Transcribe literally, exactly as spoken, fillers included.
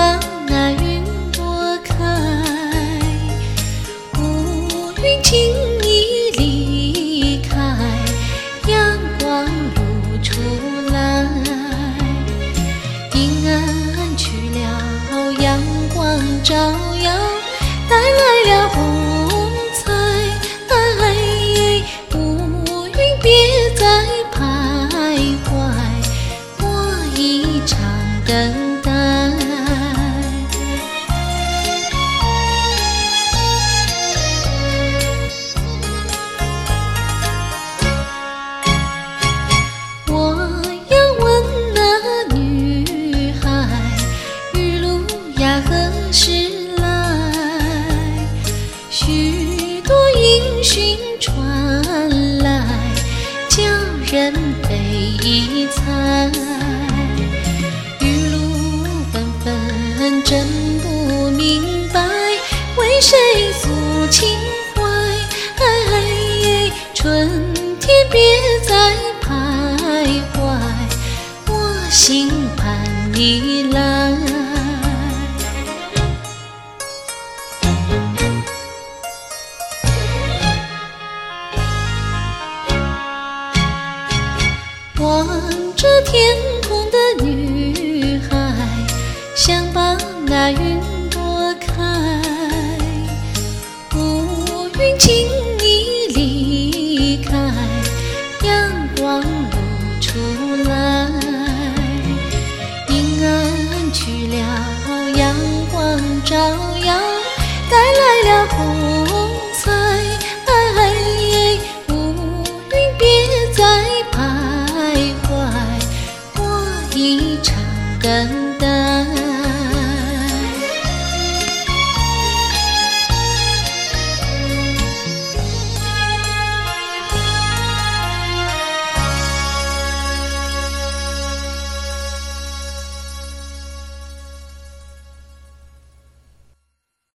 把那云拨开，乌云轻易离开，阳光露出来。阴暗去了，阳光照耀，带来了红彩。乌云别再徘徊，我一场等待。我要问那女孩，雨露呀何时来？许多音讯传来，叫人悲惨。雨露纷纷，真不明白，为谁诉情怀？春天别再徘徊，我心盼你来。望着天空的女孩，想把那云拨开。乌云轻易离开，阳光露出来。阴暗去了，阳光照